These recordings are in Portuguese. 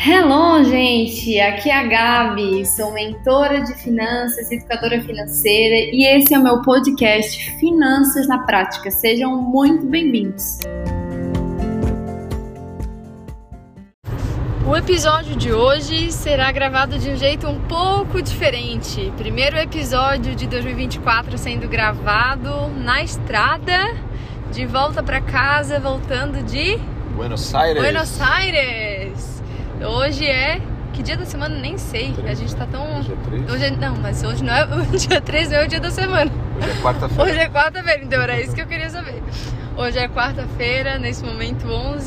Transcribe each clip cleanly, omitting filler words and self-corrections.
Hello, gente! Aqui é a Gabi, sou mentora de finanças, educadora financeira e esse é o meu podcast Finanças na Prática. Sejam muito bem-vindos! O episódio de hoje será gravado de um jeito um pouco diferente. Primeiro episódio de 2024 sendo gravado na estrada, de volta para casa, voltando de Buenos Aires! Hoje é... Que dia da semana? Nem sei. 3. A gente tá tão... Hoje é 3? Não, mas hoje não é o dia 3, não é o dia da semana. Hoje é quarta-feira. Hoje é quarta-feira, então era isso que eu queria saber. Hoje é quarta-feira, nesse momento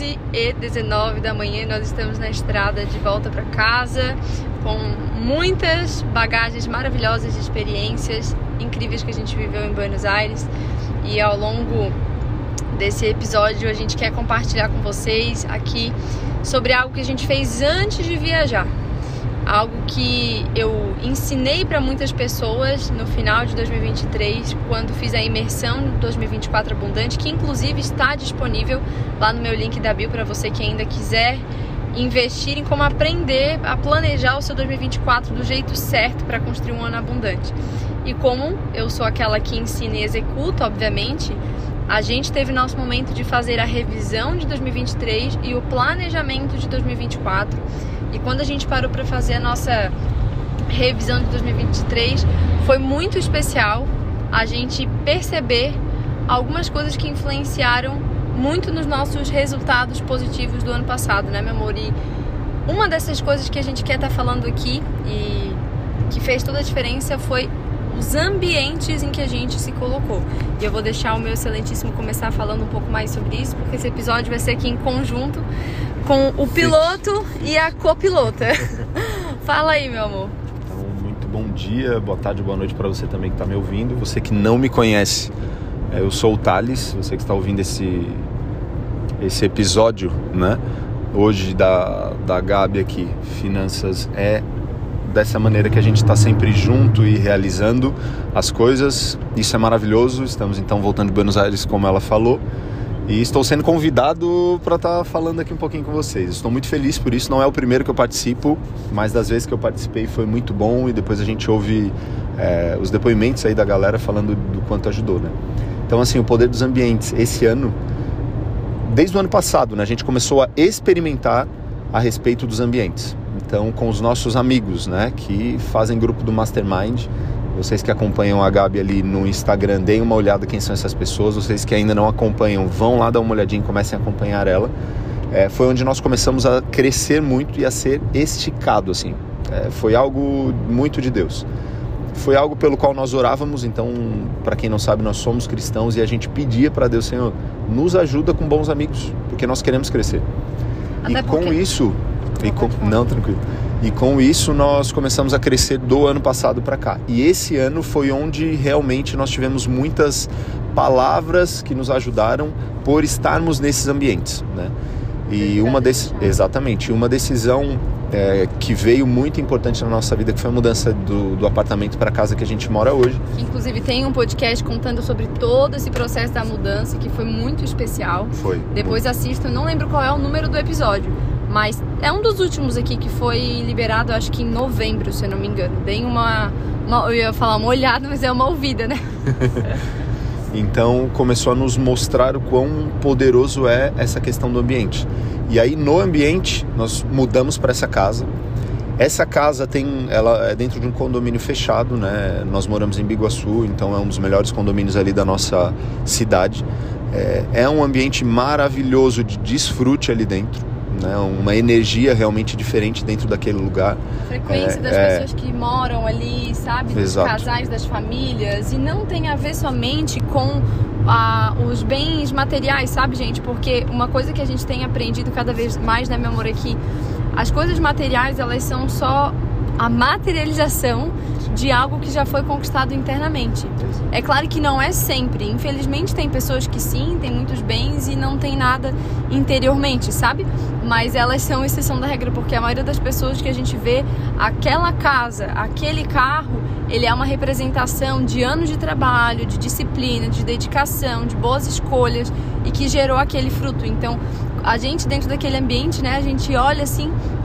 11h19 da manhã. Nós estamos na estrada de volta para casa com muitas bagagens maravilhosas de experiências incríveis que a gente viveu em Buenos Aires. E ao longo desse episódio a gente quer compartilhar com vocês aqui sobre algo que a gente fez antes de viajar. Algo que eu ensinei para muitas pessoas no final de 2023, quando fiz a imersão 2024 Abundante, que inclusive está disponível lá no meu link da bio para você que ainda quiser investir em como aprender a planejar o seu 2024 do jeito certo para construir um ano abundante. E como eu sou aquela que ensina e executa, obviamente, a gente teve nosso momento de fazer a revisão de 2023 e o planejamento de 2024. E quando a gente parou para fazer a nossa revisão de 2023, foi muito especial a gente perceber algumas coisas que influenciaram muito nos nossos resultados positivos do ano passado, né, meu amor? E uma dessas coisas que a gente quer estar falando aqui e que fez toda a diferença foi os ambientes em que a gente se colocou. E eu vou deixar o meu excelentíssimo começar falando um pouco mais sobre isso, porque esse episódio vai ser aqui em conjunto com o piloto e a copilota. Fala aí, meu amor. Então, muito bom dia, boa tarde, boa noite para você também que está me ouvindo. Você que não me conhece, eu sou o Thales, você que está ouvindo esse episódio, né? Hoje da Gabi aqui, Finanças é dessa maneira que a gente está sempre junto e realizando as coisas. Isso é maravilhoso. Estamos então voltando de Buenos Aires, como ela falou, e estou sendo convidado para estar falando aqui um pouquinho com vocês. Estou muito feliz por isso. Não é o primeiro que eu participo, mas das vezes que eu participei foi muito bom, e depois a gente ouve os depoimentos aí da galera falando do quanto ajudou, né? Então, assim, o poder dos ambientes. Esse ano, desde o ano passado, né, a gente começou a experimentar a respeito dos ambientes. Então, com os nossos amigos, né, que fazem grupo do Mastermind, vocês que acompanham a Gabi ali no Instagram, deem uma olhada quem são essas pessoas. Vocês que ainda não acompanham, vão lá dar uma olhadinha e comecem a acompanhar ela. Foi onde nós começamos a crescer muito e a ser esticado, assim. Foi algo muito de Deus. Foi algo pelo qual nós orávamos. Então, para quem não sabe, nós somos cristãos e a gente pedia para Deus: Senhor, nos ajuda com bons amigos, porque nós queremos crescer. Até e com isso... tranquilo. E com isso nós começamos a crescer do ano passado para cá. E esse ano foi onde realmente nós tivemos muitas palavras que nos ajudaram por estarmos nesses ambientes, né? E uma decisão que veio muito importante na nossa vida, que foi a mudança do apartamento para a casa que a gente mora hoje. Inclusive tem um podcast contando sobre todo esse processo da mudança, que foi muito especial. Foi. Depois assistam, não lembro qual é o número do episódio, mas é um dos últimos aqui que foi liberado, acho que em novembro, se eu não me engano. Deem eu ia falar uma olhada, mas é uma ouvida, né? Então começou a nos mostrar o quão poderoso é essa questão do ambiente. E aí no ambiente nós mudamos para essa casa. Essa casa ela é dentro de um condomínio fechado, né? Nós moramos em Biguaçu, então é um dos melhores condomínios ali da nossa cidade. É um ambiente maravilhoso de desfrute ali dentro, né? Uma energia realmente diferente dentro daquele lugar. A frequência das pessoas que moram ali, sabe? Dos Exato. Casais, das famílias. E não tem a ver somente com os bens materiais, sabe, gente? Porque uma coisa que a gente tem aprendido cada vez mais, né, meu amor, é que as coisas materiais, elas são só a materialização de algo que já foi conquistado internamente. É claro que não é sempre. Infelizmente tem pessoas que sim, tem muitos bens e não tem nada interiormente, sabe? Mas elas são exceção da regra, porque a maioria das pessoas que a gente vê, aquela casa, aquele carro, ele é uma representação de anos de trabalho, de disciplina, de dedicação, de boas escolhas e que gerou aquele fruto. Então, a gente dentro daquele ambiente, né, a gente olha assim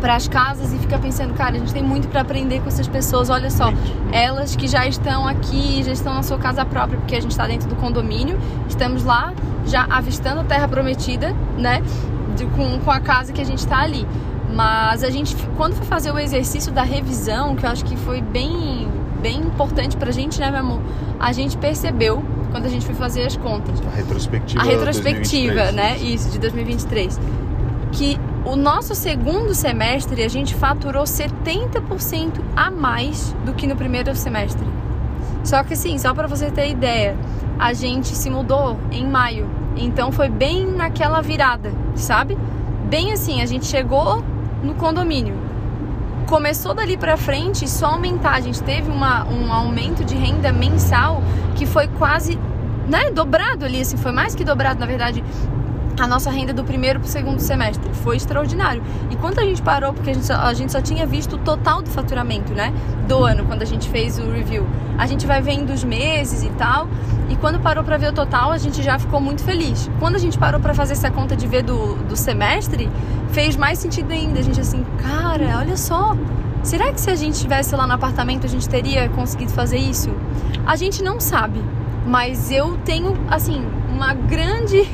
para as casas e fica pensando, cara, a gente tem muito para aprender com essas pessoas. Olha só, elas que já estão aqui, já estão na sua casa própria, porque a gente está dentro do condomínio, estamos lá já avistando a Terra Prometida, né, com a casa que a gente está ali. Mas a gente, quando foi fazer o exercício da revisão, que eu acho que foi bem importante pra gente, né, meu amor? A gente percebeu, quando a gente foi fazer as contas, a retrospectiva 2023. Né, isso, de 2023, que o nosso segundo semestre a gente faturou 70% a mais do que no primeiro semestre. Só que assim, só pra você ter ideia, a gente se mudou em maio, então foi bem naquela virada, sabe? Bem assim, a gente chegou no condomínio, começou dali pra frente só aumentar. A gente teve um aumento de renda mensal que foi quase, né, dobrado ali, assim, foi mais que dobrado, na verdade, a nossa renda do primeiro pro segundo semestre. Foi extraordinário. E quando a gente parou, porque a gente só tinha visto o total do faturamento, né, do ano, quando a gente fez o review. A gente vai vendo os meses e tal, e quando parou pra ver o total, a gente já ficou muito feliz. Quando a gente parou pra fazer essa conta de ver do semestre, fez mais sentido ainda. A gente assim, cara, olha só, será que se a gente estivesse lá no apartamento, a gente teria conseguido fazer isso? A gente não sabe, mas eu tenho, assim, uma grande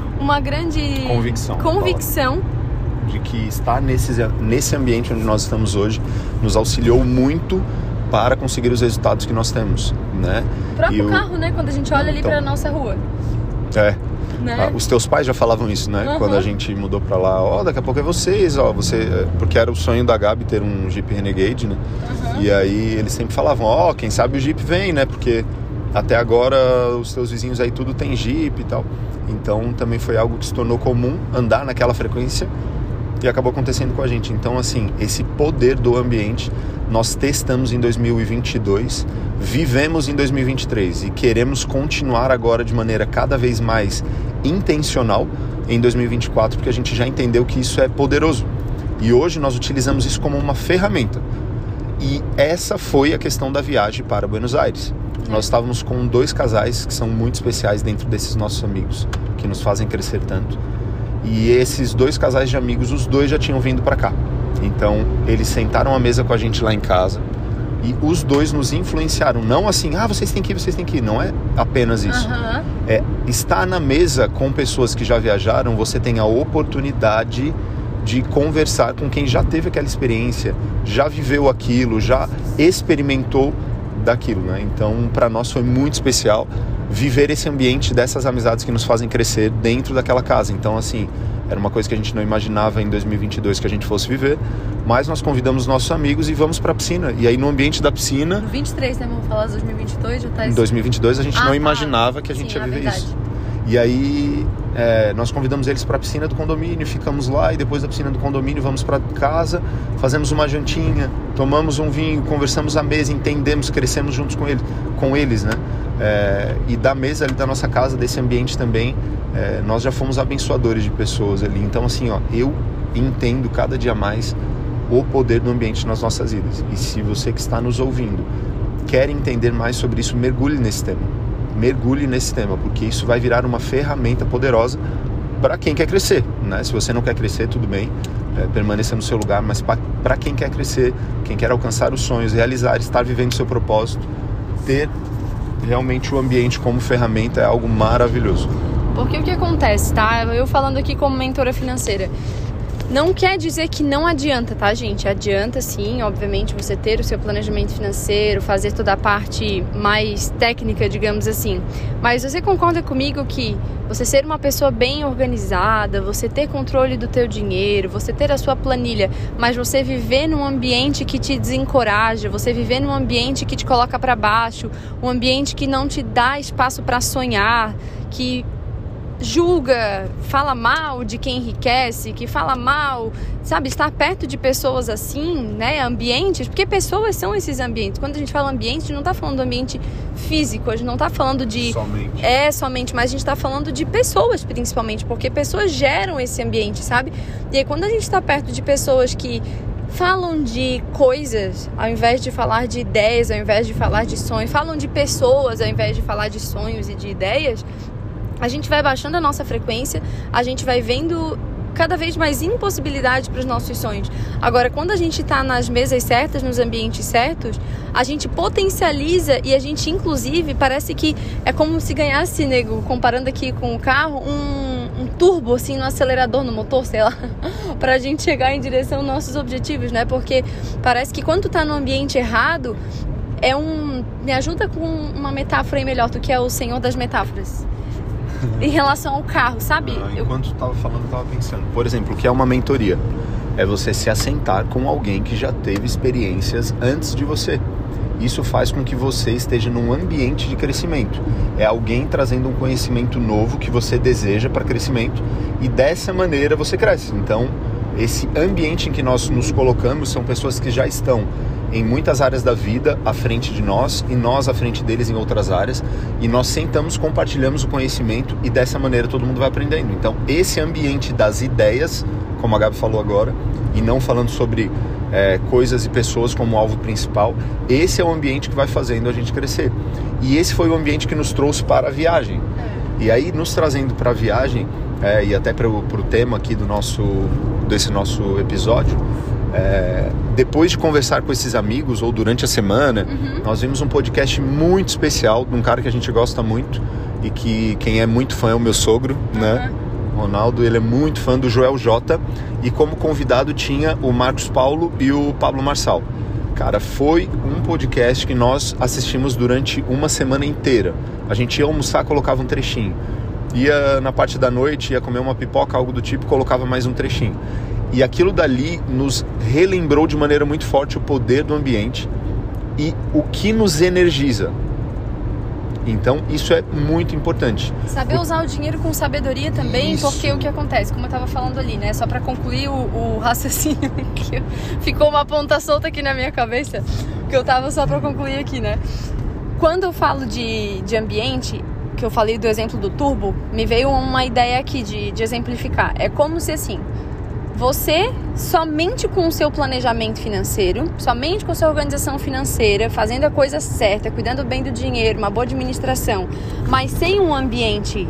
convicção de que estar nesse ambiente onde nós estamos hoje nos auxiliou muito para conseguir os resultados que nós temos, né? O próprio carro, né? Quando a gente olha ali para a nossa rua. Né? Os teus pais já falavam isso, né? Quando a gente mudou para lá, daqui a pouco é vocês, porque era o sonho da Gabi ter um Jeep Renegade, né? E aí eles sempre falavam, quem sabe o Jeep vem, né? Porque até agora os teus vizinhos aí tudo tem Jeep e tal. Então também foi algo que se tornou comum andar naquela frequência e acabou acontecendo com a gente. Então assim, esse poder do ambiente nós testamos em 2022, vivemos em 2023 e queremos continuar agora de maneira cada vez mais intencional em 2024, porque a gente já entendeu que isso é poderoso. E hoje nós utilizamos isso como uma ferramenta. E essa foi a questão da viagem para Buenos Aires. Nós estávamos com 2 casais que são muito especiais dentro desses nossos amigos, que nos fazem crescer tanto. E esses 2 casais de amigos, os 2 já tinham vindo para cá. Então, eles sentaram à mesa com a gente lá em casa e os 2 nos influenciaram. Não assim, vocês têm que ir. Não é apenas isso. É estar na mesa com pessoas que já viajaram, você tem a oportunidade de conversar com quem já teve aquela experiência, já viveu aquilo, já experimentou daquilo, né? Então, para nós foi muito especial viver esse ambiente dessas amizades que nos fazem crescer dentro daquela casa. Então, assim, era uma coisa que a gente não imaginava em 2022 que a gente fosse viver, mas nós convidamos nossos amigos e vamos para a piscina. E aí, no ambiente da piscina... No 23, né? Vamos falar de 2022? Já tá em 2022 a gente não imaginava que a gente ia viver isso. E aí, nós convidamos eles para a piscina do condomínio, ficamos lá e depois da piscina do condomínio vamos para casa, fazemos uma jantinha, tomamos um vinho, conversamos à mesa, entendemos, crescemos juntos com eles, né? E da mesa ali da nossa casa, desse ambiente também, nós já fomos abençoadores de pessoas ali. Então assim, eu entendo cada dia mais o poder do ambiente nas nossas vidas. E se você que está nos ouvindo quer entender mais sobre isso, mergulhe nesse tema, porque isso vai virar uma ferramenta poderosa para quem quer crescer, né? Se você não quer crescer, tudo bem, permaneça no seu lugar, mas para quem quer crescer, quem quer alcançar os sonhos, realizar, estar vivendo o seu propósito, ter realmente o ambiente como ferramenta é algo maravilhoso. Porque o que acontece, tá? Eu falando aqui como mentora financeira, não quer dizer que não adianta, tá, gente? Adianta sim, obviamente, você ter o seu planejamento financeiro, fazer toda a parte mais técnica, digamos assim. Mas você concorda comigo que você ser uma pessoa bem organizada, você ter controle do teu dinheiro, você ter a sua planilha, mas você viver num ambiente que te desencoraja, você viver num ambiente que te coloca para baixo, um ambiente que não te dá espaço para sonhar, que julga, fala mal de quem enriquece, que fala mal, sabe, estar perto de pessoas assim, né, ambientes, porque pessoas são esses ambientes. Quando a gente fala ambiente, a gente não tá falando do ambiente físico, a gente não tá falando de... somente, mas a gente tá falando de pessoas, principalmente, porque pessoas geram esse ambiente, sabe? E aí, quando a gente tá perto de pessoas que falam de coisas, ao invés de falar de ideias, ao invés de falar de sonhos, falam de pessoas, ao invés de falar de sonhos e de ideias, a gente vai baixando a nossa frequência, a gente vai vendo cada vez mais impossibilidade para os nossos sonhos. Agora, quando a gente está nas mesas certas, nos ambientes certos, a gente potencializa e a gente, inclusive, parece que é como se ganhasse, nego, comparando aqui com o carro, um turbo, assim, no acelerador, no motor, sei lá, pra gente chegar em direção aos nossos objetivos, né? Porque parece que quando tu tá no ambiente errado, me ajuda com uma metáfora aí melhor, tu que é o senhor das metáforas. Em relação ao carro, sabe? Enquanto tu tava falando, eu tava pensando. Por exemplo, o que é uma mentoria? É você se assentar com alguém que já teve experiências antes de você. Isso faz com que você esteja num ambiente de crescimento. É alguém trazendo um conhecimento novo que você deseja para crescimento e dessa maneira você cresce. Então, esse ambiente em que nós nos colocamos são pessoas que já estão em muitas áreas da vida à frente de nós e nós à frente deles em outras áreas, e nós sentamos, compartilhamos o conhecimento e dessa maneira todo mundo vai aprendendo. Então esse ambiente das ideias, como a Gabi falou agora, e não falando sobre coisas e pessoas como alvo principal, esse é o ambiente que vai fazendo a gente crescer. E esse foi o ambiente que nos trouxe para a viagem. E aí, nos trazendo para a viagem, e até para o tema aqui desse nosso episódio, depois de conversar com esses amigos ou durante a semana, nós vimos um podcast muito especial de um cara que a gente gosta muito e que quem é muito fã é o meu sogro, né? Ronaldo, ele é muito fã do Joel J, e como convidado tinha o Marcos Paulo e o Pablo Marçal. Cara, foi um podcast que nós assistimos durante uma semana inteira. A gente ia almoçar, colocava um trechinho. Ia na parte da noite, ia comer uma pipoca, algo do tipo, colocava mais um trechinho. E aquilo dali nos relembrou de maneira muito forte o poder do ambiente e o que nos energiza. Então, isso é muito importante. Saber usar o dinheiro com sabedoria também, isso. Porque o que acontece, como eu estava falando ali, né? Só para concluir o raciocínio, que ficou uma ponta solta aqui na minha cabeça, que eu tava só para concluir aqui, né? Quando eu falo de ambiente, que eu falei do exemplo do turbo, me veio uma ideia aqui de exemplificar. É como se assim, você, somente com o seu planejamento financeiro, somente com a sua organização financeira, fazendo a coisa certa, cuidando bem do dinheiro, uma boa administração, mas sem um ambiente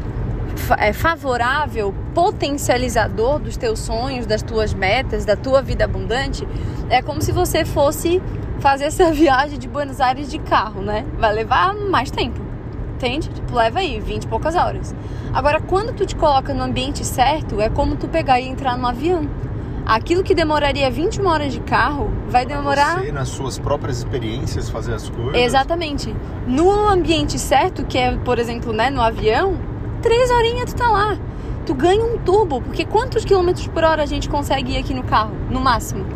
favorável, potencializador dos teus sonhos, das tuas metas, da tua vida abundante, é como se você fosse fazer essa viagem de Buenos Aires de carro, né? Vai levar mais tempo, entende? Tipo, leva aí 20 e poucas horas. Agora, quando tu te coloca no ambiente certo, é como tu pegar e entrar num avião. Aquilo que demoraria 21 horas de carro, vai demorar... Você, nas suas próprias experiências, fazer as coisas. Exatamente. No ambiente certo, que é, por exemplo, né, no avião, 3 horinhas tu tá lá. Tu ganha um turbo, porque quantos quilômetros por hora a gente consegue ir aqui no carro, no máximo?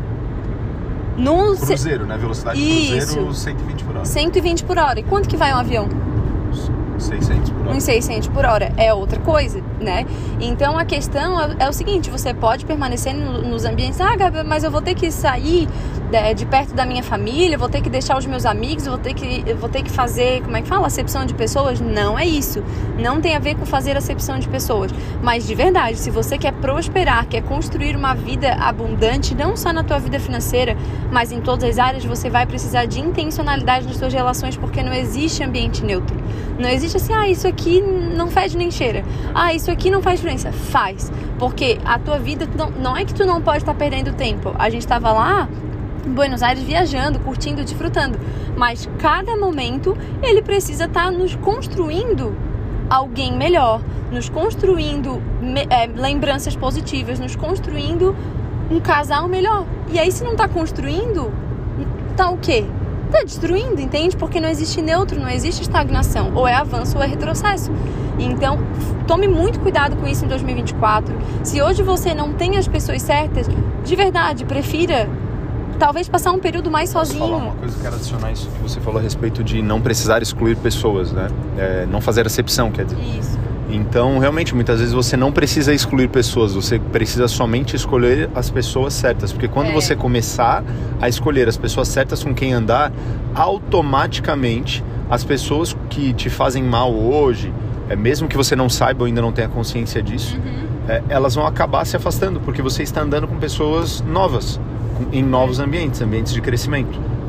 No cruzeiro, né? Velocidade de cruzeiro, 120 por hora. 120 por hora. E quanto que vai um avião? 600 por hora. Uns 600 por hora. É outra coisa, né? Então a questão é o seguinte, você pode permanecer nos ambientes, Gabi, mas eu vou ter que sair de perto da minha família, vou ter que deixar os meus amigos, eu vou ter que fazer, como é que fala? Acepção de pessoas? Não é isso. Não tem a ver com fazer acepção de pessoas. Mas de verdade, se você quer prosperar, quer construir uma vida abundante, não só na tua vida financeira, mas em todas as áreas, você vai precisar de intencionalidade nas suas relações, porque não existe ambiente neutro. Não existe assim, isso aqui não fede nem cheira. Isso aqui não faz diferença. Faz. Porque a tua vida, não é que tu não pode estar perdendo tempo. A gente estava lá em Buenos Aires viajando, curtindo, desfrutando. Mas cada momento, ele precisa estar nos construindo alguém melhor, nos construindo lembranças positivas, nos construindo um casal melhor. E aí, se não está construindo, tá o quê? Tá destruindo, entende? Porque não existe neutro, não existe estagnação. Ou é avanço ou é retrocesso. Então, tome muito cuidado com isso em 2024. Se hoje você não tem as pessoas certas, de verdade, prefira talvez passar um período mais sozinho. Posso falar uma coisa, eu quero adicionar isso que você falou a respeito de não precisar excluir pessoas, né? Não fazer acepção, quer dizer. Isso. Então, realmente, muitas vezes você não precisa excluir pessoas, você precisa somente escolher as pessoas certas. Porque quando você começar a escolher as pessoas certas com quem andar, automaticamente as pessoas que te fazem mal hoje, mesmo que você não saiba ou ainda não tenha consciência disso, elas vão acabar se afastando, porque você está andando com pessoas novas, em novos ambientes de crescimento.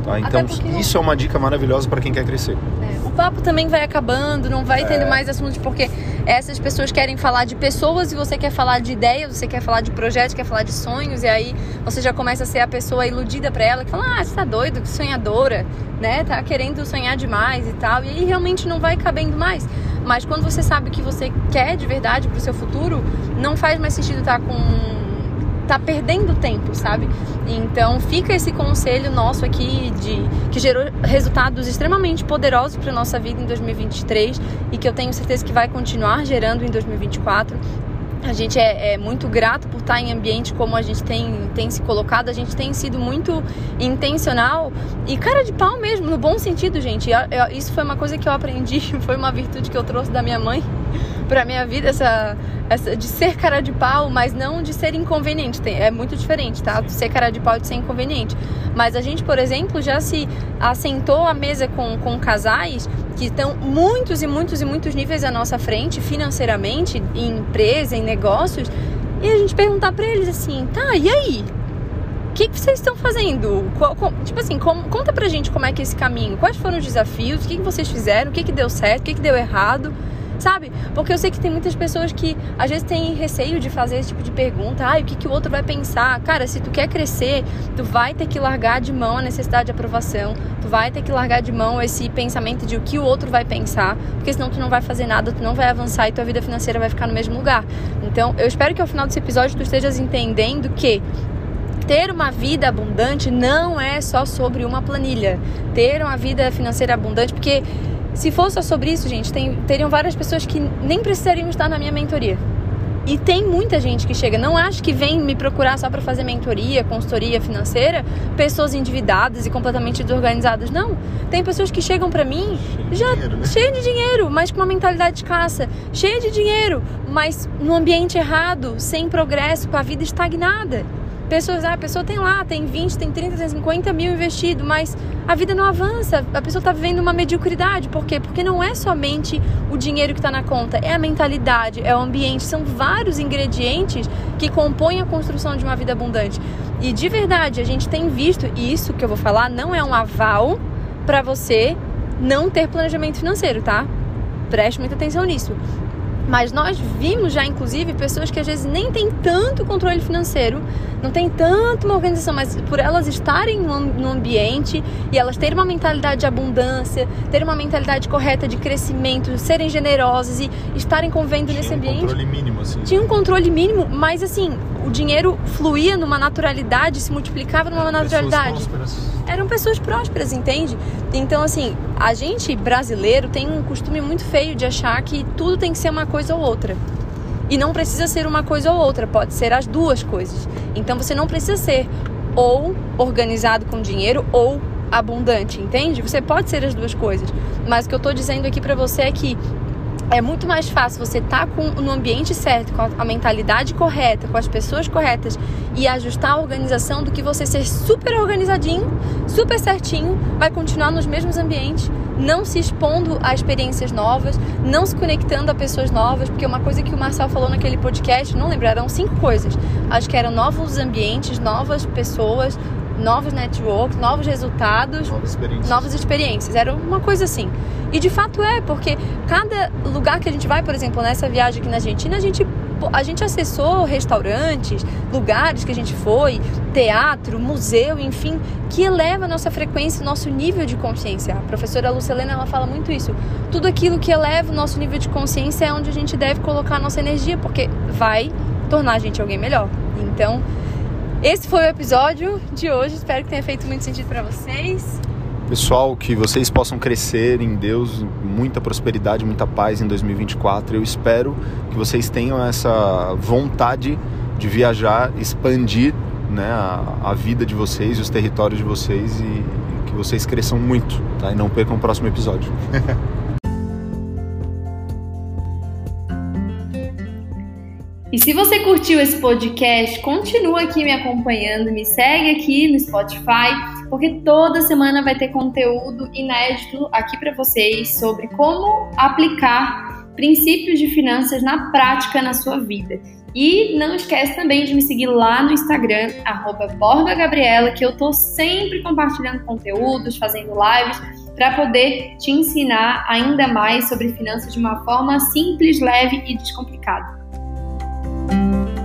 Tá? Então isso é uma dica maravilhosa para quem quer crescer. O papo também vai acabando, não vai tendo mais assuntos, porque essas pessoas querem falar de pessoas e você quer falar de ideias, você quer falar de projetos, quer falar de sonhos, e aí você já começa a ser a pessoa iludida pra ela, que fala, você tá doido, que sonhadora, né, tá querendo sonhar demais e tal, e aí realmente não vai cabendo mais. Mas quando você sabe o que você quer de verdade pro seu futuro, não faz mais sentido tá perdendo tempo, sabe? Então fica esse conselho nosso aqui que gerou resultados extremamente poderosos para nossa vida em 2023 e que eu tenho certeza que vai continuar gerando em 2024. A gente é muito grato por estar em ambiente como a gente tem se colocado. A gente tem sido muito intencional e cara de pau mesmo, no bom sentido, gente. Isso foi uma coisa que eu aprendi, foi uma virtude que eu trouxe da minha mãe pra minha vida, essa de ser cara de pau, mas não de ser inconveniente. É muito diferente, tá? De ser cara de pau e de ser inconveniente. Mas a gente, por exemplo, já se assentou à mesa com casais que estão muitos níveis à nossa frente, financeiramente, em empresa, em negócios, e a gente perguntar pra eles assim, tá, e aí? O que vocês estão fazendo? Tipo assim, conta pra gente como é que é esse caminho, quais foram os desafios, o que vocês fizeram, o que deu certo, o que deu errado, sabe? Porque eu sei que tem muitas pessoas que às vezes têm receio de fazer esse tipo de pergunta. O que o outro vai pensar? Cara, se tu quer crescer, tu vai ter que largar de mão a necessidade de aprovação, tu vai ter que largar de mão esse pensamento de o que o outro vai pensar, porque senão tu não vai fazer nada, tu não vai avançar e tua vida financeira vai ficar no mesmo lugar. Então, eu espero que ao final desse episódio tu estejas entendendo que ter uma vida abundante não é só sobre uma planilha. Ter uma vida financeira abundante, porque se fosse só sobre isso, gente, teriam várias pessoas que nem precisariam estar na minha mentoria. E tem muita gente que chega, não acho que vem me procurar só para fazer mentoria, consultoria financeira, pessoas endividadas e completamente desorganizadas. Não, tem pessoas que chegam para mim cheia de dinheiro, mas com uma mentalidade escassa, cheia de dinheiro, mas no ambiente errado, sem progresso, com a vida estagnada. A pessoa tem 20, tem 30, tem 50 mil investido, mas a vida não avança, a pessoa está vivendo uma mediocridade. Por quê? Porque não é somente o dinheiro que está na conta, é a mentalidade, é o ambiente, são vários ingredientes que compõem a construção de uma vida abundante. E de verdade, a gente tem visto, e isso que eu vou falar não é um aval para você não ter planejamento financeiro, tá? Preste muita atenção nisso. Mas nós vimos já, inclusive, pessoas que às vezes nem têm tanto controle financeiro, não tem tanto uma organização, mas por elas estarem no ambiente e elas terem uma mentalidade de abundância, terem uma mentalidade correta de crescimento, serem generosas e estarem convivendo nesse ambiente. Tinha um controle mínimo, assim. Tinha um controle mínimo, mas assim, o dinheiro fluía numa naturalidade, se multiplicava numa naturalidade. Eram pessoas prósperas, entende? Então, assim, a gente brasileiro tem um costume muito feio de achar que tudo tem que ser uma coisa ou outra. E não precisa ser uma coisa ou outra, pode ser as duas coisas. Então, você não precisa ser ou organizado com dinheiro ou abundante, entende? Você pode ser as duas coisas. Mas o que eu tô dizendo aqui pra você é que é muito mais fácil você estar no ambiente certo, com a mentalidade correta, com as pessoas corretas e ajustar a organização do que você ser super organizadinho, super certinho, vai continuar nos mesmos ambientes, não se expondo a experiências novas, não se conectando a pessoas novas, porque uma coisa que o Marcel falou naquele podcast, não lembro, eram 5 coisas. Acho que eram novos ambientes, novas pessoas, novos networks, novos resultados, novas experiências. Era uma coisa assim. E de fato porque cada lugar que a gente vai, por exemplo, nessa viagem aqui na Argentina, a gente acessou restaurantes, lugares que a gente foi, teatro, museu, enfim, que eleva a nossa frequência, o nosso nível de consciência. A professora Lucilena, ela fala muito isso. Tudo aquilo que eleva o nosso nível de consciência é onde a gente deve colocar a nossa energia, porque vai tornar a gente alguém melhor. Então, esse foi o episódio de hoje. Espero que tenha feito muito sentido para vocês. Pessoal, que vocês possam crescer em Deus, muita prosperidade, muita paz em 2024. Eu espero que vocês tenham essa vontade de viajar, expandir, né, a vida de vocês e os territórios de vocês e que vocês cresçam muito, tá? E não percam o próximo episódio. E se você curtiu esse podcast, continua aqui me acompanhando, me segue aqui no Spotify, porque toda semana vai ter conteúdo inédito aqui para vocês sobre como aplicar princípios de finanças na prática na sua vida. E não esquece também de me seguir lá no Instagram, @BorgaGabriela, que eu tô sempre compartilhando conteúdos, fazendo lives, para poder te ensinar ainda mais sobre finanças de uma forma simples, leve e descomplicada.